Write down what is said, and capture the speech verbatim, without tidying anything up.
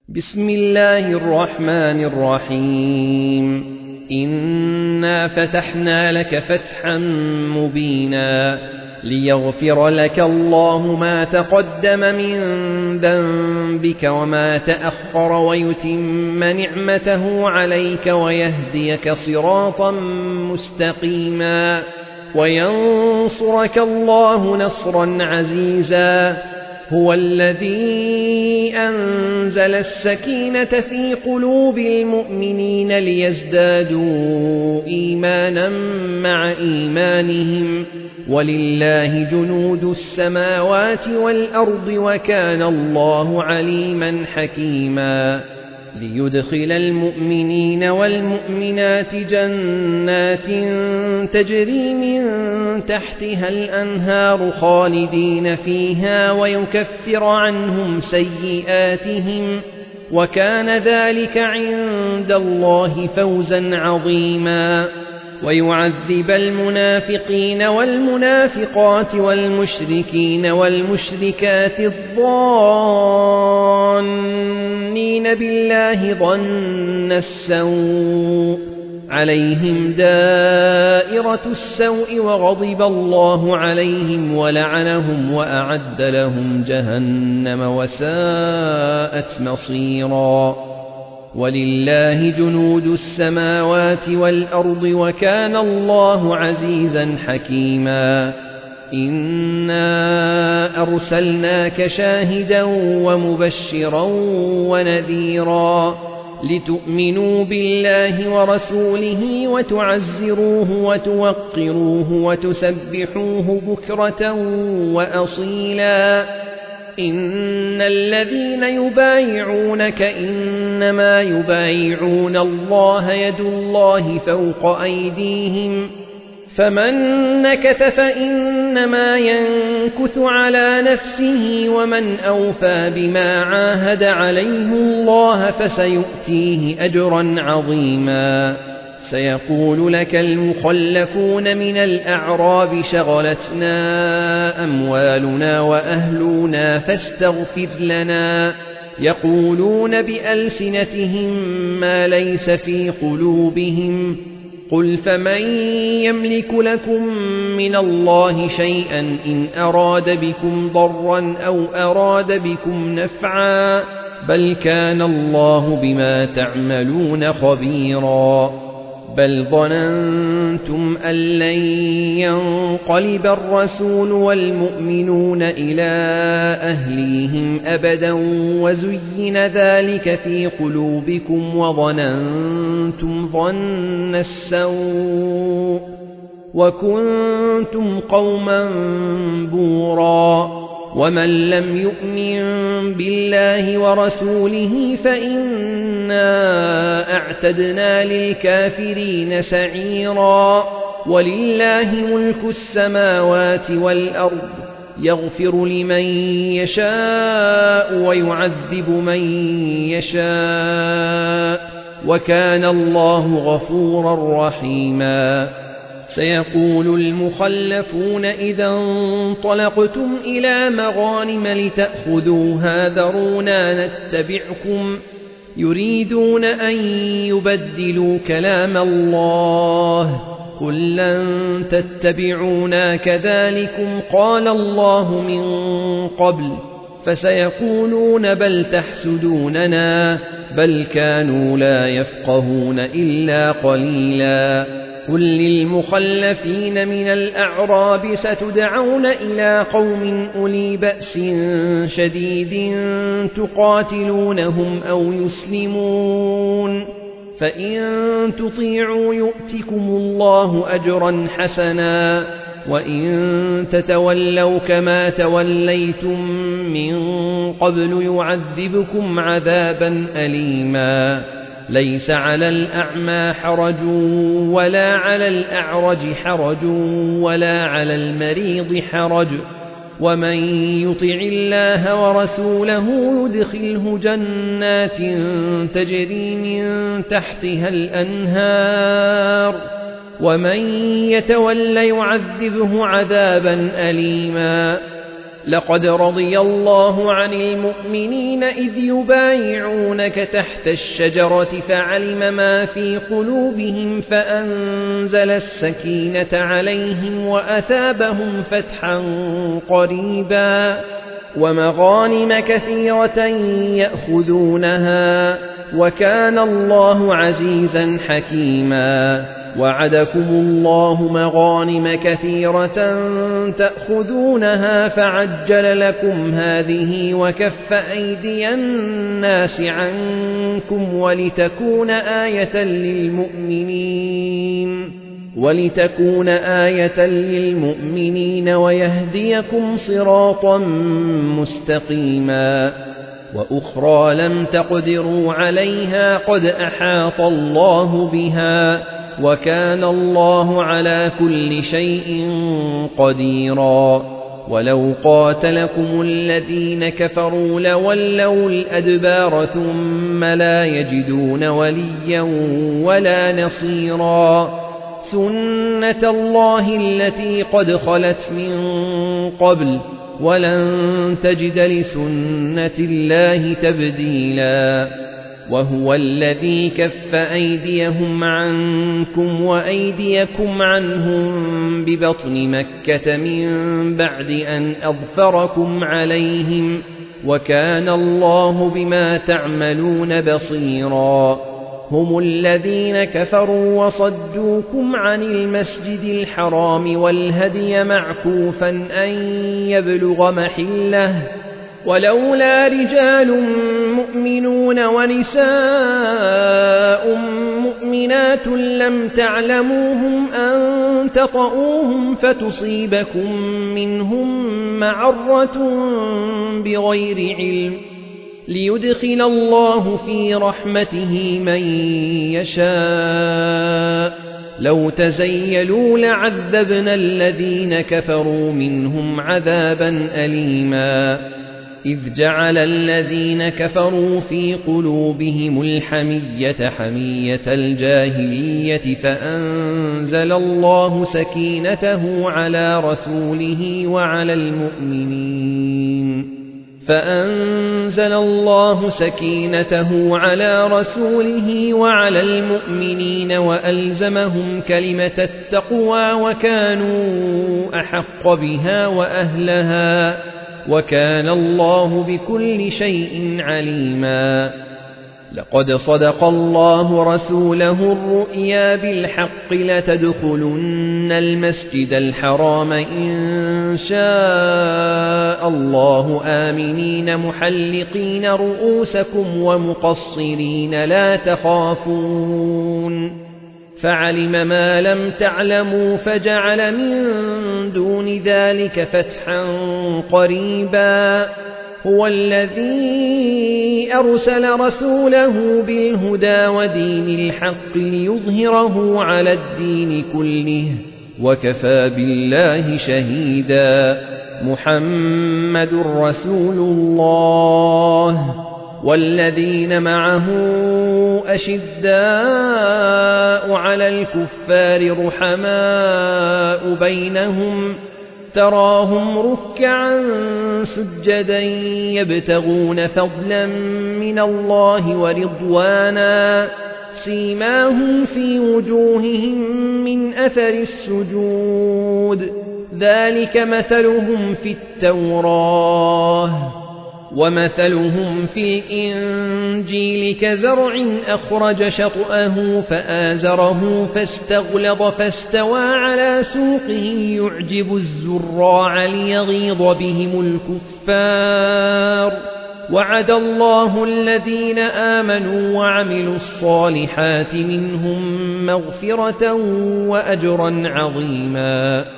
بسم الله الرحمن الرحيم إنا فتحنا لك فتحا مبينا ليغفر لك الله ما تقدم من ذنبك وما تأخر ويتم نعمته عليك ويهديك صراطا مستقيما وينصرك الله نصرا عزيزا هو الذي أنزل السكينة في قلوب المؤمنين ليزدادوا إيمانا مع إيمانهم ولله جنود السماوات والأرض وكان الله عليما حكيما ليدخل المؤمنين والمؤمنات جنات تجري من تحتها الأنهار خالدين فيها ويكفر عنهم سيئاتهم وكان ذلك عند الله فوزا عظيما ويعذب المنافقين والمنافقات والمشركين والمشركات الظانين بالله ظن السوء عليهم دائرة السوء وغضب الله عليهم ولعنهم وأعد لهم جهنم وساءت مصيرا ولله جنود السماوات والأرض وكان الله عزيزا حكيما إنا أرسلناك شاهدا ومبشرا ونذيرا لتؤمنوا بالله ورسوله وتعزروه وتوقروه وتسبحوه بكرة وأصيلا إن الذين يبايعونك إنما يبايعون الله يد الله فوق أيديهم فمن نكث فإنما ينكث على نفسه ومن أوفى بما عاهد عليه الله فسيؤتيه أجرا عظيما سيقول لك المخلفون من الأعراب شغلتنا أموالنا وأهلنا فاستغفر لنا يقولون بألسنتهم ما ليس في قلوبهم قل فمن يملك لكم من الله شيئا إن أراد بكم ضرا أو أراد بكم نفعا بل كان الله بما تعملون خبيرا بل ظننتم أن لن ينقلب الرسول والمؤمنون إلى أهليهم أبدا وزين ذلك في قلوبكم وظننتم ظن السوء وكنتم قوما بورا ومن لم يؤمن بالله ورسوله فإنا أعتدنا للكافرين سعيرا ولله ملك السماوات والأرض يغفر لمن يشاء ويعذب من يشاء وكان الله غفورا رحيما سيقول المخلفون إذا انطلقتم إلى مغانم لتأخذوها ذرونا نتبعكم يريدون أن يبدلوا كلام الله قل لن تتبعونا كذلكم قال الله من قبل فسيقولون بل تحسدوننا بل كانوا لا يفقهون إلا قليلا قل للمخلفين من الأعراب ستدعون إلى قوم أولي بأس شديد تقاتلونهم أو يسلمون فإن تطيعوا يؤتكم الله أجرا حسنا وإن تتولوا كما توليتم من قبل يعذبكم عذابا أليما ليس على الأعمى حرج ولا على الأعرج حرج ولا على المريض حرج ومن يطع الله ورسوله يدخله جنات تجري من تحتها الأنهار ومن يتول يعذبه عذابا أليما لقد رضي الله عن المؤمنين إذ يبايعونك تحت الشجرة فعلم ما في قلوبهم فأنزل السكينة عليهم وأثابهم فتحا قريبا ومغانم كثيرة يأخذونها وكان الله عزيزا حكيما. وعدكم الله مغانم كثيرة تأخذونها فعجل لكم هذه وكف أيدي الناس عنكم ولتكون آية للمؤمنين ولتكون آية للمؤمنين ويهديكم صراطا مستقيما. وأخرى لم تقدروا عليها قد أحاط الله بها وكان الله على كل شيء قديرا. ولو قاتلكم الذين كفروا لولوا الأدبار ثم لا يجدون وليا ولا نصيرا. سنة الله التي قد خلت من قبل ولن تجد لسنة الله تبديلا. وهو الذي كف أيديهم عنكم وأيديكم عنهم ببطن مكة من بعد أن أظفركم عليهم وكان الله بما تعملون بصيرا. هم الذين كفروا وصدوكم عن المسجد الحرام والهدي معكوفا أن يبلغ محله ولولا رجال مؤمنون ونساء مؤمنات لم تعلموهم أن تطؤوهم فتصيبكم منهم معرة بغير علم ليدخل الله في رحمته من يشاء. لو تزيلوا لعذبنا الذين كفروا منهم عذابا أليما. إذ جعل الذين كفروا في قلوبهم الحمية حمية الجاهلية فأنزل الله سكينته على رسوله وعلى المؤمنين فأنزل الله سكينته على رسوله وعلى المؤمنين وألزمهم كلمة التقوى وكانوا أحق بها وأهلها وكان الله بكل شيء عليما. لقد صدق الله رسوله الرؤيا بالحق لتدخلن المسجد الحرام إن شاء الله آمنين محلقين رؤوسكم ومقصرين لا تخافون فعلم ما لم تعلموا فجعل من دون ذلك فتحا قريبا. هو الذي أرسل رسوله بالهدى ودين الحق ليظهره على الدين كله وكفى بالله شهيدا. محمد رسول الله والذين معه أشداء على الكفار رحماء بينهم تراهم ركعا سجدا يبتغون فضلا من الله ورضوانا سيماهم في وجوههم من أثر السجود ذلك مثلهم في التوراة ومثلهم في الإنجيل كزرع أخرج شطأه فآزره فاستغلظ فاستوى على سوقه يعجب الزراع ليغيظ بهم الكفار. وعد الله الذين آمنوا وعملوا الصالحات منهم مغفرة وأجرا عظيما.